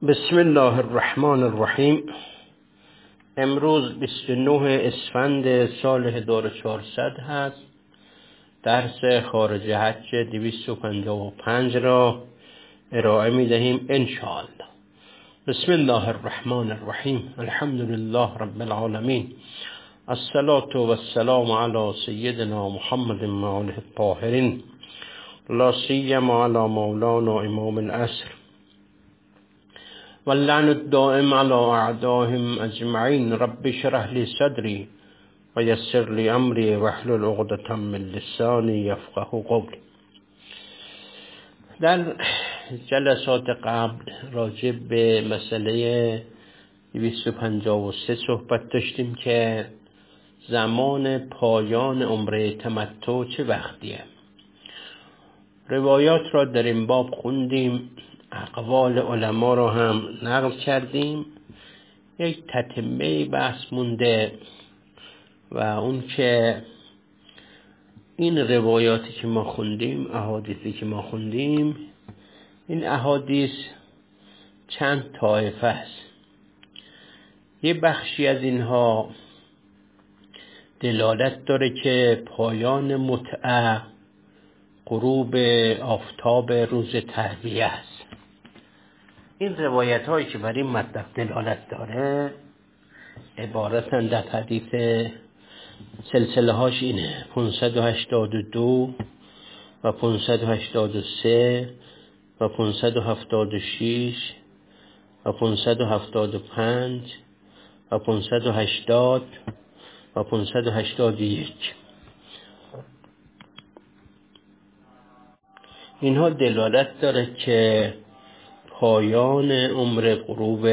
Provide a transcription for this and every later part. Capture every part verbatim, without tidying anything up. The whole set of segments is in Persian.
بسم الله الرحمن الرحیم. امروز بیست و نه اسفند سال هزار و چهارصد هست. درس خارج حج دویست و پنجاه و پنج را ارائه می دهیم انشاءالله. بسم الله الرحمن الرحیم. الحمد لله رب العالمین. الصلاة و السلام علی سیدنا محمد و آله الطاهرین، لا سیما علی مولانا امام العصر واللعن الدائم على أعدائهم أجمعين. رب اشرح لي صدري ويسر لي أمري واحلل عقدة من لساني يفقه قولي. در جلسات قبل راجع به مسئله دویست و پنجاه و سه صحبت داشتیم که زمان پایان عمره تمتع چه وقتیه. روایات را در این باب خوندیم، اقوال علما را هم نقل کردیم. یک تتمه بحث مونده و اون که این روایاتی که ما خوندیم، احادیثی که ما خوندیم، این احادیث چند طایفه است. یه بخشی از اینها دلالت داره که پایان متعه غروب آفتاب روز ترویه است. این روایت هایی که بر این مطلب دلالت داره عبارتن در حدیث سلسله هاش اینه: پانصد و هشتاد و دو و پانصد و هشتاد و سه و پانصد و هفتاد و شش و پانصد و هفتاد و پنج و پانصد و هشتاد و پانصد و هشتاد و یک. اینها دلالت داره که پایان عمر غروب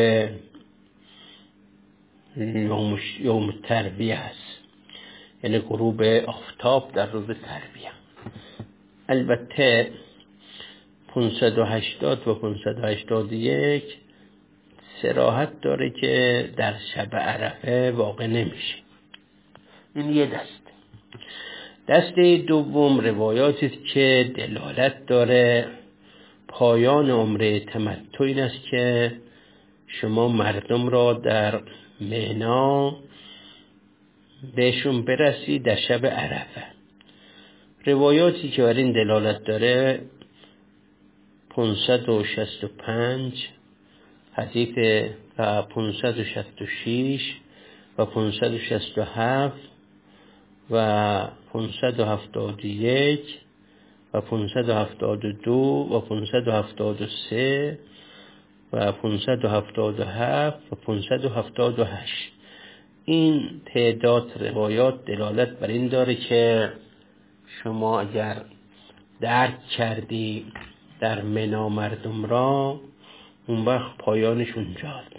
یوم, یوم ترویه است، یعنی غروب آفتاب در روز ترویه. البته پانصد و هشتاد و پانصد و هشتاد و یک صراحت داره که در شب عرفه واقع نمیشه. این یه دست. دسته دوم روایاتی است که دلالت داره پایان عمره تمتع این است که شما مردم را در مینا بهشون برسید در شب عرفه. روایاتی که بر این دلالت داره پانصد و شصت و پنج حدیث و پانصد و شصت و شش و پانصد و شصت و هفت و پانصد و هفتاد و یک و پانصد و هفتاد و دو و پانصد و هفتاد و سه و پانصد و هفتاد و هفت و پانصد و هفتاد و هشت. این تعداد روایات دلالت بر این داره که شما اگر درک کردی در منا مردم را، اون وقت پایانش اونجاست.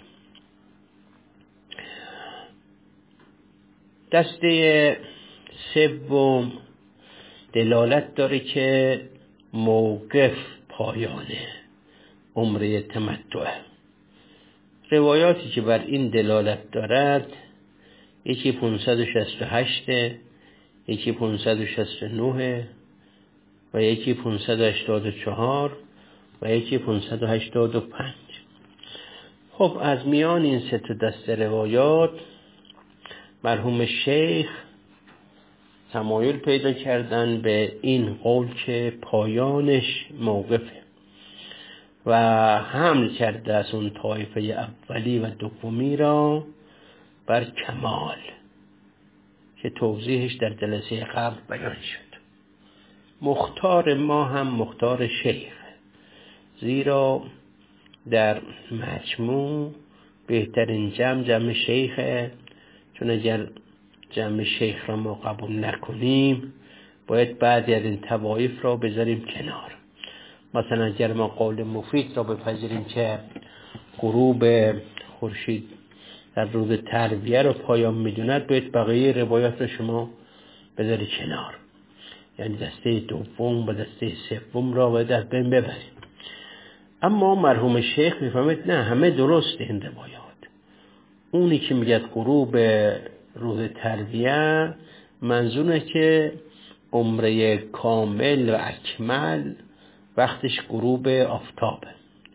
دسته سوم دلالت داره که موقف پایانه عمره تمتع. روایاتی که بر این دلالت دارد یکی پانصد و شصت و هشت، یکی پانصد و شصت و نه و یکی پانصد و هشتاد و چهار و یکی پانصد و هشتاد و پنج. خب از میان این سه تا دسته روایات مرحوم شیخ تمایل پیدا کردن به این قول که پایانش موقفه و حمل کرده از اون طایفه اولی و دومی را بر کمال که توضیحش در جلسه قبل بیان شد. مختار ما هم مختار شیخ، زیرا در مجموع بهترین جمع جمع شیخه، چون اگر جمع شیخ را ما قبول نکنیم باید بعضی از این طوایف را بذاریم کنار. مثلا اگر ما قول مفید را بپذیریم که غروب خورشید در روز ترویه را پایان میدوند، باید بقیه روایات را شما بذاری کنار، یعنی دسته دوم و دسته سوم را باید از بین ببریم. اما مرحوم شیخ میفهمید نه، همه درست این روایات. اونی که میگه غروب روز ترویه منظوره که عمره کامل و اکمل وقتش غروب آفتابه.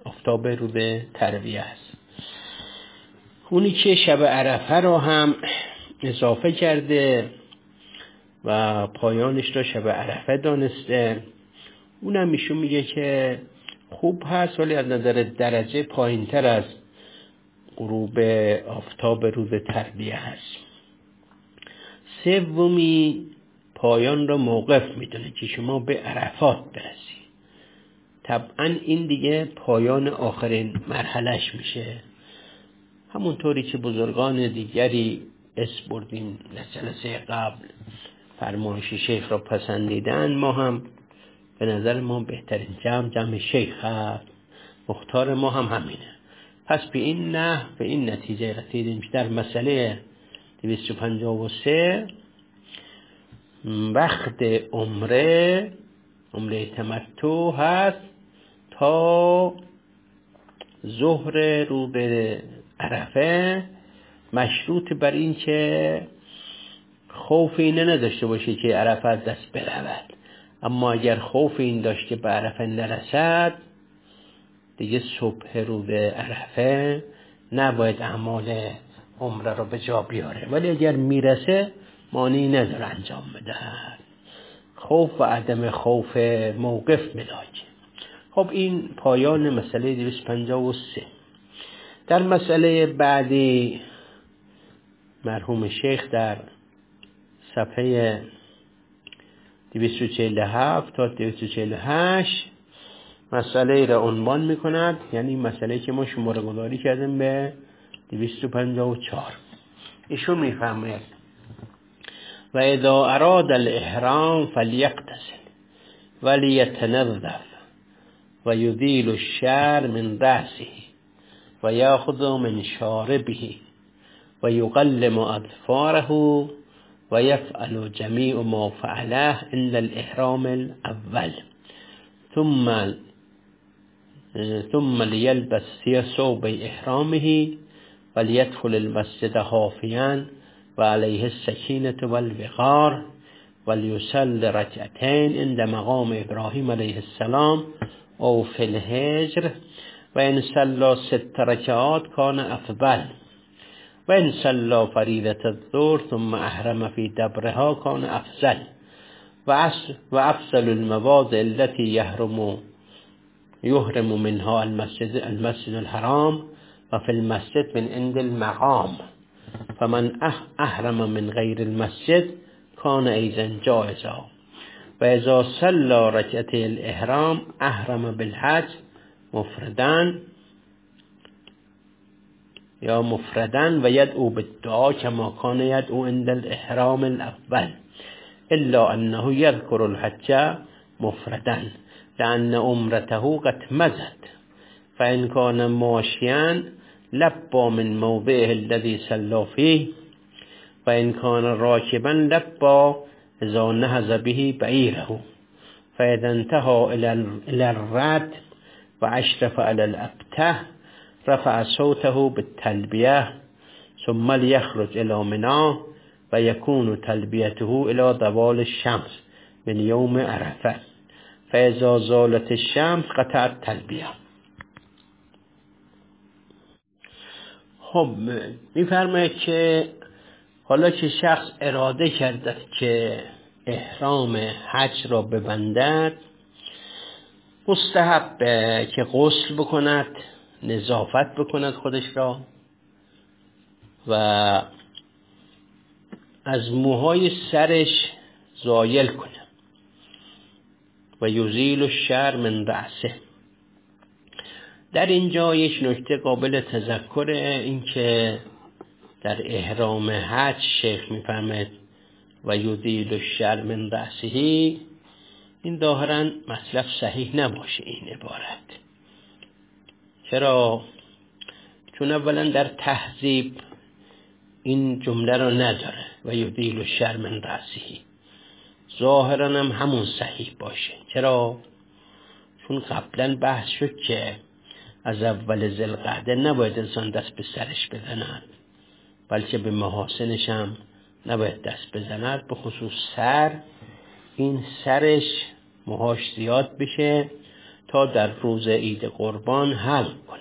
آفتاب روز ترویه است. اونی که شب عرفه رو هم اضافه کرده و پایانش رو شب عرفه دانسته، اونم ایشون میگه که خوب هست، ولی از نظر درجه پایین تر از غروب آفتاب روز ترویه هست. سومی پایان رو موقف میدونه که شما به عرفات برسی. طبعا این دیگه پایان آخرین مرحلهش میشه. همونطوری که بزرگان دیگری اسم بردیم در جلسه قبل فرمایش شیخ را پسندیدن، ما هم به نظر ما بهترین جمع جمع شیخ هست، مختار ما هم همینه. پس به این نه به این نتیجه رسیدیم که در مسئله دویست و پنجاه و سه وقت عمره عمره تمتع هست تا ظهر رو به عرفه، مشروط بر این که خوف این نداشته باشه که عرفه از دست برود. اما اگر خوف این داشته به عرفه نرسد، دیگه صبح رو به عرفه نباید اعمال عمره رو به جا بیاره، ولی اگر میرسه مانعی نداره انجام بده. خوف و عدم خوف موقف ملاک. خب این پایان مسئله دویست و پنجاه و سه. در مسئله بعدی مرحوم شیخ در صفحه دویست و چهل و هفت تا دویست و چهل و هشت مسئله را عنوان میکند، یعنی مسئله که ما شماره گذاری کردیم به دویست و پنجاه و چهار. ایشون میفهمه و اذا اراد الاحرام فلیغتسل ولیتنظف و یزیل الشعر من رأسه و یاخذ من شاربه و یقلم اظفاره و یفعل جمیع ما فعله عند الاحرام الاول ثم ثم ليلبس ثوب احرامه وليدخل المسجد خافيا وعليه السكينة والوقار وليصلي ركعتين عند مقام إبراهيم عليه السلام أو في الهجر وإن صلى ست ركعات كان أفضل وإن صلى فريضة الظهر ثم أحرم في دبرها كان أفضل وأفضل المواضع التي يحرم يحرم منها المسجد المسجد الحرام وفي المسجد من عند المقام فمن أحرم من غير المسجد كان أيضا جائزا وإذا صلى ركعتي الإحرام أحرم بالحج مفردا یا مفردن و یدعو بالدعا كما كان يدعو عند الإحرام الأول إلا أنه يذكر الحج مفردا لأن عمرته قد مضت فإن كان ماشيا لبى من موضعه الذي صلى فيه وإن كان راكبا لبى إذا نهز به بعيره فإذا انتهى إلى الرد وأشرف على الأبته رفع صوته بالتلبية ثم ليخرج إلى منى ويكون تلبيته إلى زوال الشمس من يوم عرفة فإذا زالت الشمس قطع التلبية. خب میفرماید که حالا که شخص اراده کرده که احرام حج را ببندد، مستحب که غسل بکند، نظافت بکند خودش را و از موهای سرش زایل کنه و یزیل الشعر من رأسه. در اینجا یک نکته قابل تذکر این که در احرام حج شیخ میفرماید و یزیل الشعر من رأسه، این ظاهراً مطلب صحیح نباشه این عبارت. چرا؟ چون اولا در تهذیب این جمله را نداره و یزیل الشعر من رأسه، ظاهراً هم همون صحیح باشه. چرا؟ چون قبلا بحث شد که از اول ذوالقعده نباید انسان دست به سرش بزند، بلکه به محاسنش هم نباید دست بزند، به خصوص سر. این سرش موهاش زیاد بشه تا تا در روز عید قربان حلق کنه.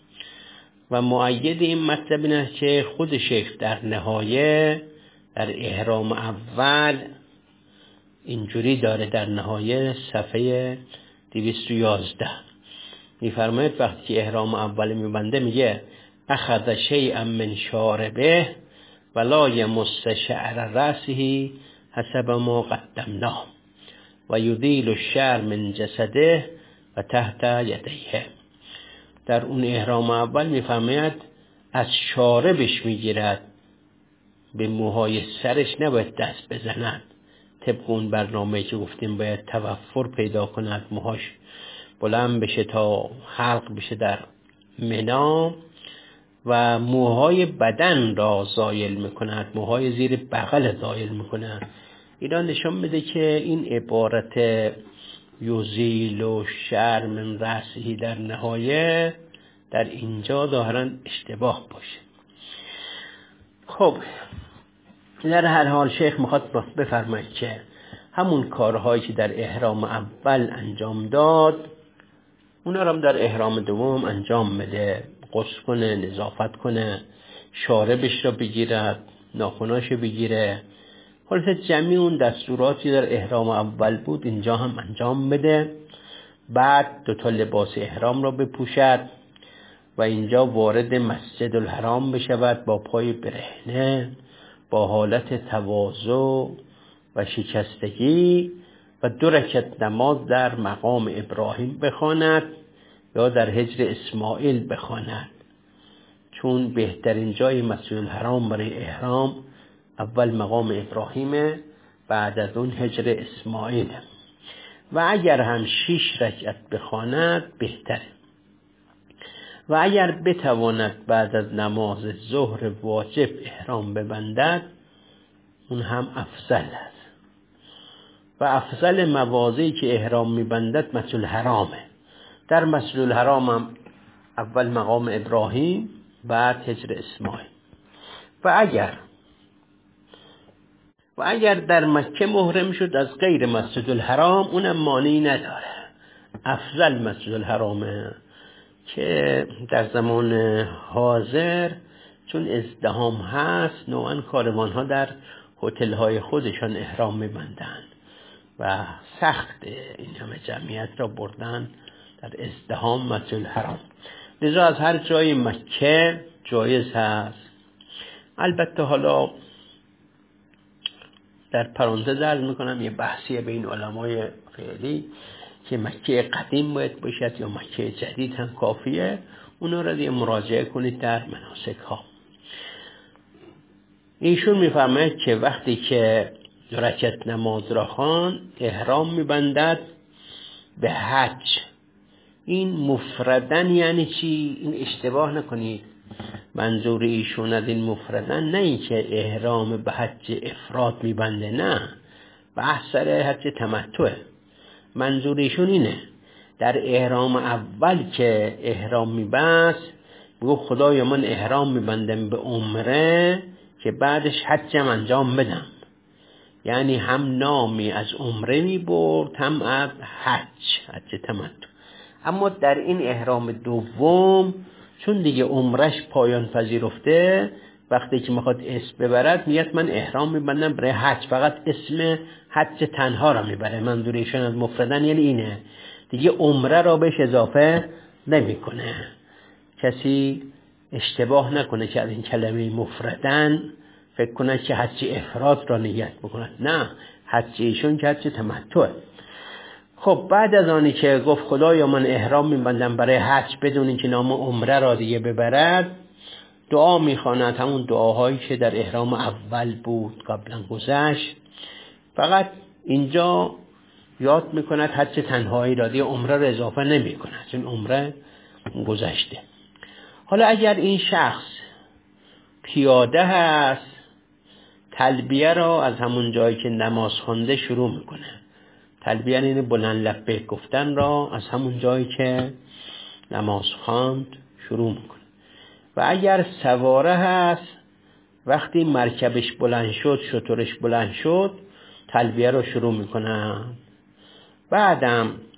و مؤید این مطلب اینه که خود شیخ در نهایه در احرام اول اینجوری داره، در نهایه صفحه دویست و یازده میفرماید وقتی که احرام اول میبنده میگه اخذ شیئا من شاربه ولا یمس شعر رأسه حسب ما قدمناه و یذیل الشعر من جسده و تحت یدیه. در اون احرام اول میفرماید از شاربش میگیرد، به موهای سرش نباید دست بزند، طبق اون برنامه‌ای که گفتیم باید توفر پیدا کند، موهاش بلند بشه تا حلق بشه در منا و موهای بدن را زایل میکند، موهای زیر بغل زایل میکند. اینا نشان میده که این عبارت یزیل و شعر من رأسه در نهایه در اینجا ظاهرا اشتباه باشه. خب در هر حال شیخ میخواد بفرماید که همون کارهایی که در احرام اول انجام داد اونا رو هم در احرام دوم انجام بده، غسل کنه، نظافت کنه، شاربش را بگیرد، ناخناش بگیره، خلاصه جمعی اون دستوراتی در احرام اول بود اینجا هم انجام بده. بعد دو تا لباس احرام را بپوشد و اینجا وارد مسجد الحرام بشود با پای برهنه، با حالت تواضع و شکستگی و دو رکعت نماز در مقام ابراهیم بخواند یا در حجر اسماعیل بخواند، چون بهترین جای مسجد الحرام برای احرام اول مقام ابراهیمه، بعد از اون حجر اسماعیل. و اگر هم شش رکعت بخواند بهتره. و اگر بتواند بعد از نماز ظهر واجب احرام ببندد اون هم افضل است. و افضل مواضعی که احرام میبندد مسجد الحرامه. در مسجد الحرام هم اول مقام ابراهیم بعد حجر اسماعیل. و اگر و اگر در مکه محرم شد از غیر مسجد الحرام اونم مانعی نداره، افضل مسجد الحرامه که در زمان حاضر چون ازدحام هست نوعا کاروان ها در هتل های خودشان احرام میبندن و سخت این همه جمعیت را بردن در ازدحام مسجد الحرام. لذا از هر جای مکه جایز هست. البته حالا در پرانتز عرض میکنم یه بحثیه بین علمای فعلی که مکه قدیم باید باشد یا مکه جدید هم کافیه، اونا را دیگه مراجعه کنید در مناسک ها. ایشون میفرماید که وقتی که رکعت نماز را خوان احرام میبندد به حج. این مفردن یعنی چی؟ این اشتباه نکنید، منظور ایشون از این مفردن نه این که احرام به حج افراد میبنده، نه، بحث سر حج تمتعه. منظور ایشون اینه در احرام اول که احرام میبست بگو خدایا من احرام میبندم به عمره که بعدش حجم انجام بدم، یعنی هم نامی از عمره میبرد هم از حج، حج تمتع. اما در این احرام دوم چون دیگه عمرش پایان پذیرفته، وقتی که میخواد اسم ببرد میگه من احرام میبندم برای حج، فقط اسم حج تنها را میبره. منظور ایشون از مفردن یعنی اینه، دیگه عمره را بهش اضافه نمیکنه. کسی اشتباه نکنه که از این کلمه مفردن فکر کنه که حج افراد را نیت بکنه، نه، حج ایشون که حج تمتعه. خب بعد از آنی که گفت خدایا من احرام میبندم برای حج بدون اینکه نام عمره را دیگه ببرد، دعا میخواند، همون دعاهایی که در احرام اول بود قبلا گذشت، فقط اینجا یاد میکند حج تنهایی را، دیگه عمره را اضافه نمیکند چون عمره گذشته. حالا اگر این شخص پیاده هست تلبیه را از همون جایی که نماز خوانده شروع میکنه. تلبیه این بلند لبیک گفتن را از همون جایی که نماز خواند شروع میکنه. و اگر سواره هست وقتی مرکبش بلند شد، شترش بلند شد، تلبیه را شروع میکنه. بعدم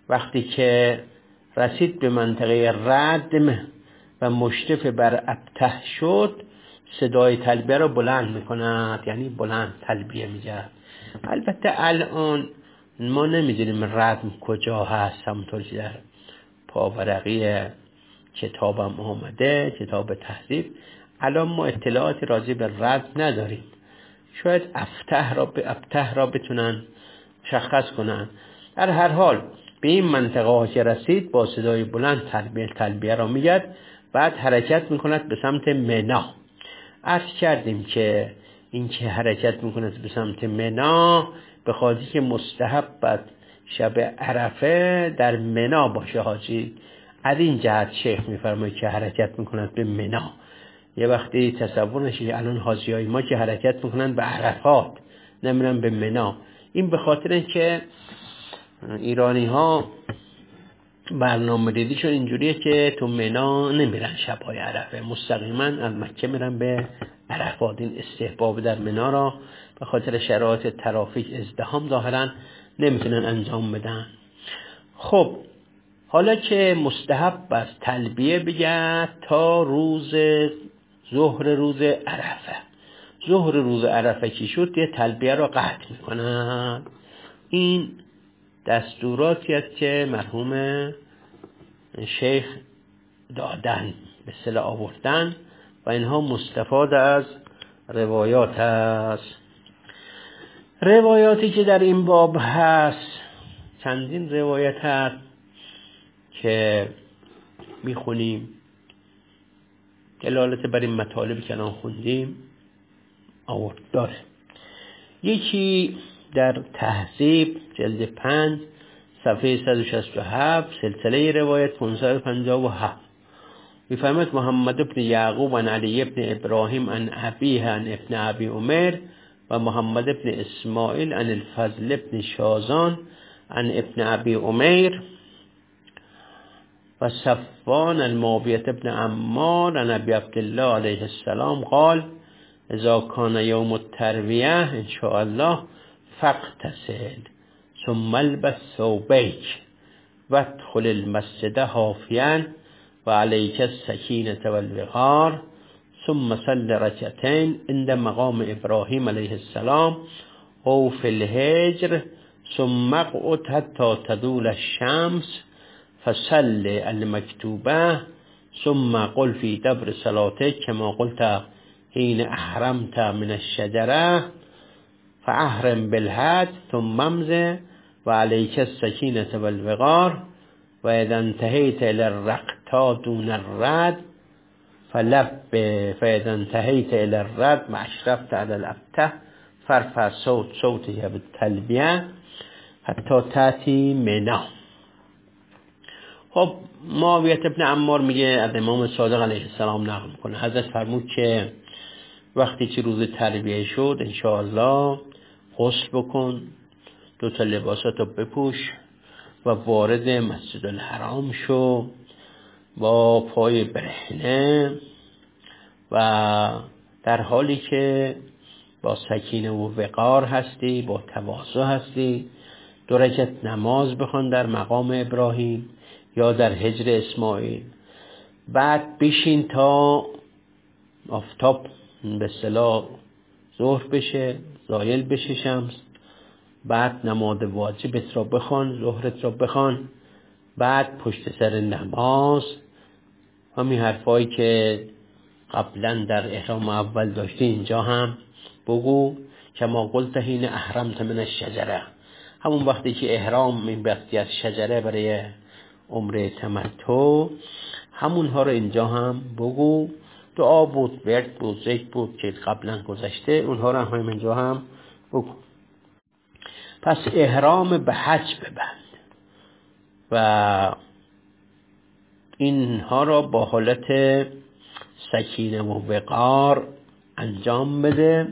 وقتی که رسید به منطقه ردم و مشرف بر ابته شد، صدای تلبیه را بلند میکند، یعنی بلند تلبیه میگرد. البته الان ما نمیدونیم ردم کجا هست، همونطور که در پاورقی کتابم آمده، کتاب تهذیب، الان ما اطلاعات راجع به ردم نداریم. شاید ابته را به ابته را بتونن مشخص کنن. در هر حال به این منطقه ها که رسید با صدای بلند تلبیه تلبیه را میگرد، بعد حرکت میکند به سمت منا. عرض کردیم که این که حرکت میکند به سمت منا به خاطر که مستحب بعد شب عرفه در منا باشه حاجی. از این جهت شیخ میفرماید که حرکت میکند به منا. یه وقتی تصور نشه الان حاجیای ما که حرکت میکنن به عرفات، نمیرن به منا. این به خاطر اینکه ایرانی ها برنامه ریزیشون اینجوریه که تو منا نمیرن شبهای عرفه، مستقیما از مکه میرن به عرفات. این استحباب در منا را به خاطر شرایط ترافیک ازدحام ظاهرا نمیتونن انجام بدن. خب حالا که مستحب است تلبیه بگه تا روز ظهر روز عرفه. ظهر روز عرفه چی شد؟ یه تلبیه را قطع میکنن. این دستوراتی است که مرحوم شیخ دادن، به اصطلاح آوردن و اینها مستفاد از روایات است. روایاتی که در این باب هست، چندین روایت هست که میخونیم دلالت بر این مطالبی که الان خوندیم آورد داره. یکی در تهذیب جلد پنج صفحه صد و شصت و هفت سلسله روایت پانصد و پنجاه و هفت میفرماید محمد ابن یعقوب عن علی ابن ابراهیم عن ابیه عن ابن ابی عمر و محمد ابن اسماعیل عن الفضل ابن شازان عن ابن ابی عمر و صفوان المعاویة ابن عمار عن ابی عبدالله علیه السلام قال اذا کان یوم الترویه ان شاء الله فاغتسل ثم البس ثوبیک وادخل المسجد حافیا و علیک السکینة والوقار ثم صل رکعتین عند مقام ابراهیم علیه السلام او فی الهجر ثم اقعد حتی تزول الشمس فصل المکتوبه ثم قل فی دبر صلاتک کما قلت حين احرمت من الشجره فاحرم بالحج ثم امض و علیک السکینة والوقار و اذا انتهیت الى الرقطا دون الرد فلب فاذا انتهیت الى الرد و اشرفت على الابته فرفع صوت صوتك بالتلبیه حتی تأتی منا. خب معاویة ابن عمار میگه از امام صادق علیه السلام نقل میکنه، حضرت فرمود که وقتی که روز تربیه شد انشاءالله غسل بکن، دو تا لباساتو بپوش و وارد مسجد الحرام شو با پای برهنه و در حالی که با سکینه و وقار هستی، با تواضع هستی، دو رکعت نماز بخوان در مقام ابراهیم یا در حجر اسماعیل. بعد بشین تا آفتاب به اصطلاح ظهر بشه، زایل بشه شمس. بعد نماز واجبت را بخوان، ظهرت را بخوان. بعد پشت سر نماز همین حرفایی که قبلا در احرام اول داشتی اینجا هم بگو کما قلت حین احرمت من الشجره، همون وقتی که احرام این وقتی از شجره برای عمره تمتع، همونها رو اینجا هم بگو. دعا بود، ورد بود، ذکر بود که قبلا گذشته، اونها رو هم اینجا هم بگو. پس احرام به حج ببند و اینها را با حالت سکینه و وقار انجام بده،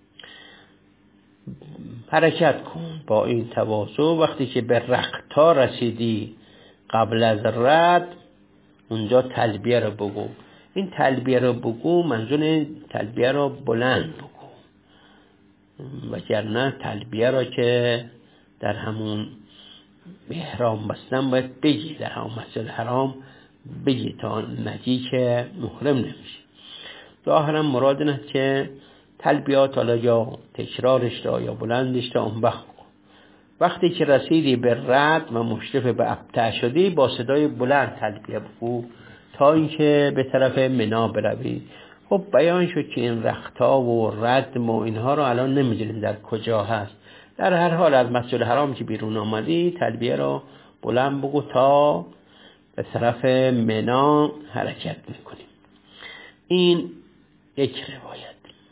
حرکت کن با این تواضع. وقتی که به رقطا رسیدی قبل از رد اونجا تلبیه را بگو. این تلبیه را بگو منظور تلبیه را بلند بگو، وگرنه تلبیه را که در همون احرام بستن باید بگی در همون مسجد حرام بگی تا نگی که محرم نمیشه. ظاهرا مراد اینه که تلبیات حالا یا تکرارش را یا بلندش را اون وقت وقتی که رسیدی به رد و مشرف به ابتع شدی با صدای بلند تلبیه بگو تا اینکه به طرف منا بروی. خب بیان شد که این رختها و ردم و اینها رو الان نمیدونیم در کجا هست. در هر حال از مسجد حرام که بیرون آمدی تلبیه رو بلند بگو تا به طرف منا حرکت میکنیم. این یک روایت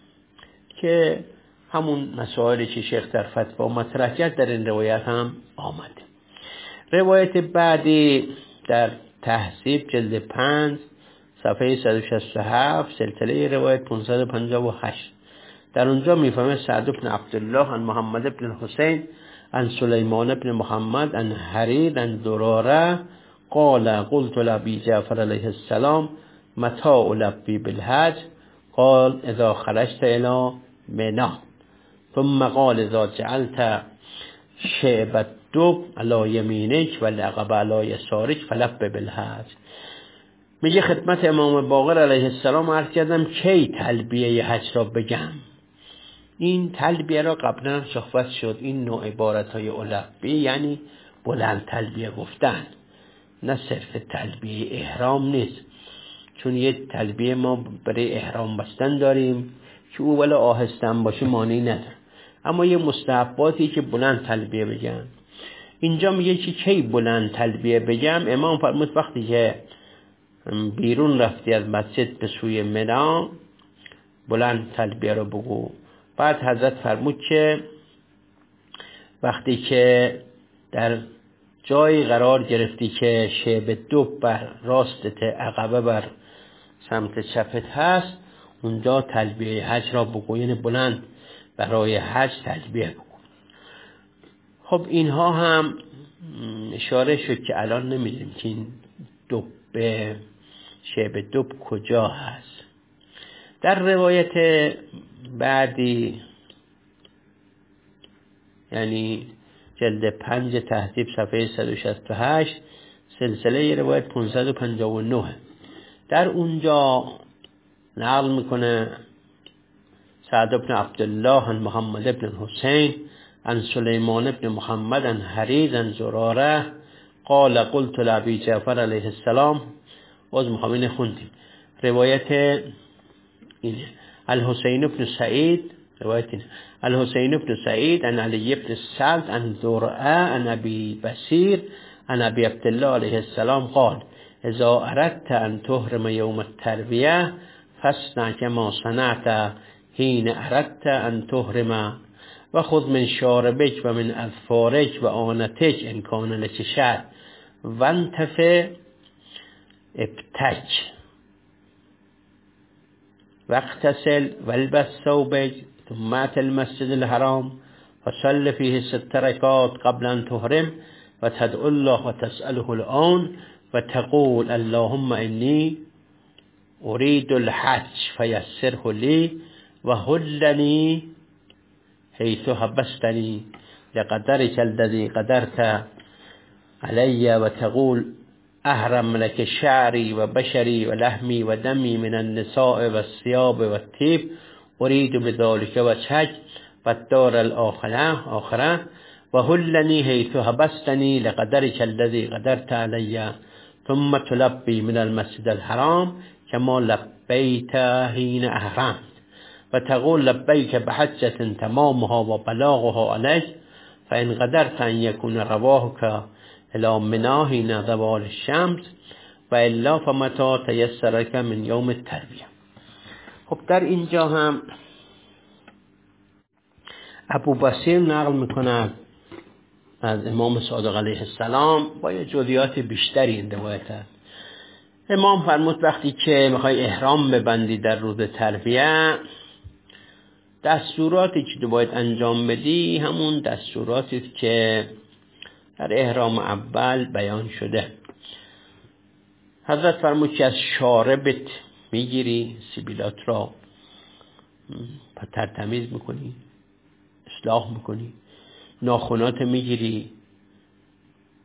که همون مسائلی که شیخ در فتوا مطرح کرد در این روایت هم آمده. روایت بعدی در تهذیب جلد پنج صفحه صد و شصت و هفت سلسله روایت پانصد و پنجاه و هشت. در اونجا میفهمه سعد بن عبدالله عن محمد بن حسین عن سلیمان بن محمد عن حریر عن زراره قال قلت لأبي جعفر علیه السلام متى ألبي بالحج قال اذا خرجت الى منى ثم قال اذا جعلت شعب الدب على يمينك والعقب على يسارك فلب بالحج. میگه خدمت امام باقر علیه السلام عرض کردم کی تلبیه حج را بگم. این تلبیه را قبلا صحبت شد. این نوع عبارتهای البی یعنی بلند تلبیه گفتن، نه صرف تلبیه احرام نیست. چون یه تلبیه ما برای احرام بستن داریم که او ولی آهستن باشه مانعی نداره، اما یه مستحباتی که بلند تلبیه بگم. اینجا میگه که کی بلند تلبیه بگم. امام فرمود وقتی که بیرون رفتی از مسجد به سوی منا بلند تلبیه رو بگو. بعد حضرت فرمود که وقتی که در جایی قرار گرفتی که شعب دوب بر راستت عقبه بر سمت چپت هست اونجا تلبیه حج را بگو، یعنی بلند برای حج تلبیه بگو. خب اینها هم اشاره شد که الان نمیدونیم که این دوب شعب دوب کجا هست. در روایت بعدی یعنی جلد پنج تهذیب صفحه صد و شصت و هشت سلسله روایت پانصد و پنجاه و نه در اونجا نقل میکنه سعد بن عبدالله عن محمد بن حسین عن سلیمان بن محمد عن حریر عن زراره قال قلت لأبي جعفر علیه السلام. باز مخامین خوندیم روایت اینه. الحسین بن سعید روایت اینه. الحسین بن سعید عن علی بن سعد عن زرعه عن ابی بصیر عن ابی عبدالله علیه السلام قال اذا اردت ان تحرم یوم الترویه فاصنع كما صنعت حين اردت ان تحرم و خذ من شاربک و من اظفارک و آنتک ان کان لک شعر وانتفع ابتج واغتسل والبس ثوبك ثم ات المسجد الحرام فصل فيه ست ركعات قبل ان تحرم وتدعو الله وتسأله الآن وتقول اللهم إني أريد الحج فيسره لي وهلني حيث حبستني لقدرك الذي قدرت علي وتقول أحرم لك شعري وبشري ولحمي ودمي من النساء والثياب والطيب أريد بذلك وجهك والدار الآخرة آخرة وهلني حيث حبستني لقدرك الذي قدرت علي ثم تلبي من المسجد الحرام كما لبيت حين أحرمت وتقول لبيك بحجة تمامها وبلاغها عليك فإن قدرت أن يكون رواحك إلى منى حين زوال الشمس وإلا فمتى تيسرك من يوم التروية. خب در اینجا هم ابو بصیر نقل میکنه از امام صادق علیه السلام با یه جزئیات بیشتری این روایت هست. امام فرمود وقتی که میخوای احرام ببندی در روز ترویه دستوراتی که باید انجام بدی همون دستوراتی که در احرام اول بیان شده. حضرت فرمود که از شاربت میگیری، سیبیلات را ترتمیز میکنی، اصلاح میکنی، ناخنات میگیری،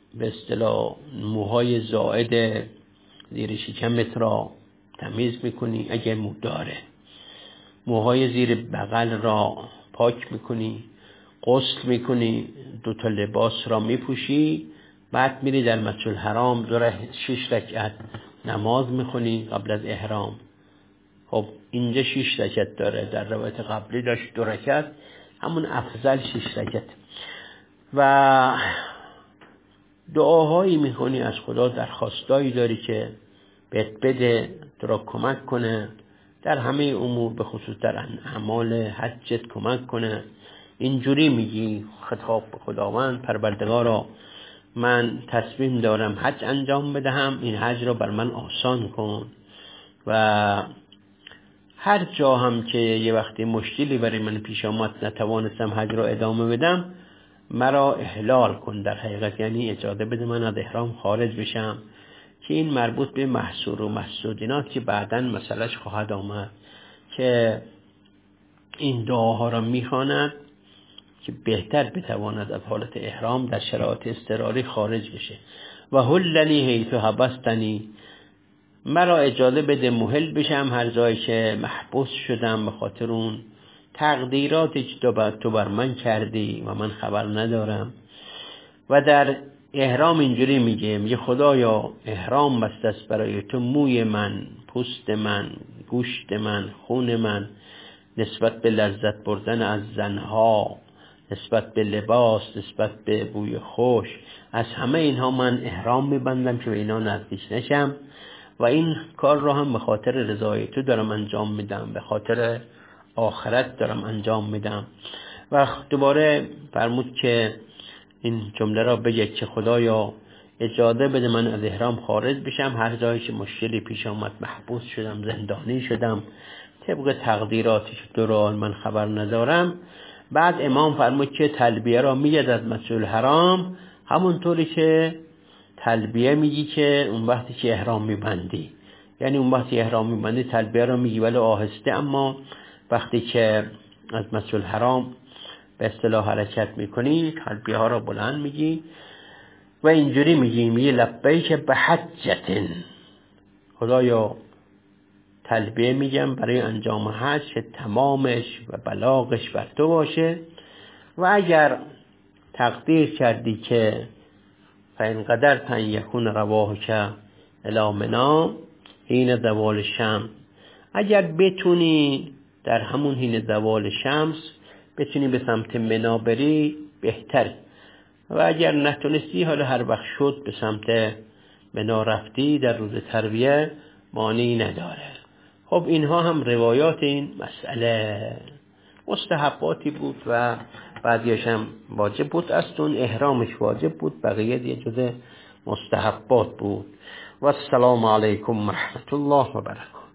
به اصطلاح موهای زائد زیر شکمت را تمیز میکنی اگه مو داره، موهای زیر بغل را پاک میکنی، غسل میکنی، دو تا لباس را میپوشی، بعد میری در مسجد الحرام دو شش رکعت نماز میخونی قبل از احرام. خب اینجا شش رکعت داره، در روایت قبلی داشت دو رکعت، همون افضل شش رکعت. و دعاهایی میخونی از خدا، درخواستایی داری که بهت بده، تو را کمک کنه در همه امور، به خصوص در اعمال حجت کمک کنه. اینجوری میگی خطاب به خداوند: پروردگارا من تصمیم دارم حج انجام بدهم، این حج را بر من آسان کن و هر جا هم که یه وقتی مشکلی برای من پیش آمد نتوانستم حج را ادامه بدم، مرا احلال کن. در حقیقت یعنی اجازه بده من از احرام خارج بشم، که این مربوط به محصور و مسجودینات که بعداً مسئلهش خواهد آمد که این دعاها را میخواند که بهتر بتواند از حالت احرام در شرایط اضطراری خارج بشه. و حللی حیث حبستنی، مرا اجازه بده محل بشم هر جایی که محبوس شدم به خاطر اون تقدیراتی که تو بر من کردی و من خبر ندارم. و در احرام اینجوری میگه، میگه خدایا احرام بسته است برای تو، موی من، پوست من، گوشت من، خون من، نسبت به لذت بردن از زنها، نسبت به لباس، نسبت به بوی خوش، از همه اینها من احرام میبندم که به اینا نزدیک نشم و این کار را هم به خاطر رضای تو دارم انجام میدم، به خاطر آخرت دارم انجام میدم. و دوباره فرمود که این جمله را بگه که خدایا اجازه بده من از احرام خارج بشم هر جایی که مشکلی پیش آمد، محبوس شدم، زندانی شدم، طبق تقدیراتی که تو را من خبر ندارم. بعد امام فرمود که تلبیه را میگه از مسجد الحرام همونطوری که تلبیه میگی که اون وقتی که احرام میبندی، یعنی اون وقتی احرام میبندی تلبیه را میگی ولی آهسته، اما وقتی که از مسجد الحرام به اصطلاح حرکت میکنی تلبیه ها را بلند میگی و اینجوری میگی، میگی لبیک به حجت، خدایا تلبیه میگم برای انجام حج که تمامش و بلاغش بر تو باشه و اگر تقدیر کردی که فإن قدرت أن یکون رواحک الی منی حین زوال شمس، اگر بتونی در همون حین زوال شمس بتونی به سمت منی بری بهتر، و اگر نتونستی حالا هر وقت شد به سمت منی رفتی در روز ترویه مانعی نداره. خب اینها هم روایات این مسئله، مستحباتی بود و بعضیش هم واجب بود. اصلا احرامش واجب بود، بقیه یه جزء مستحبات بود. و السلام علیکم و رحمت الله و برکاته.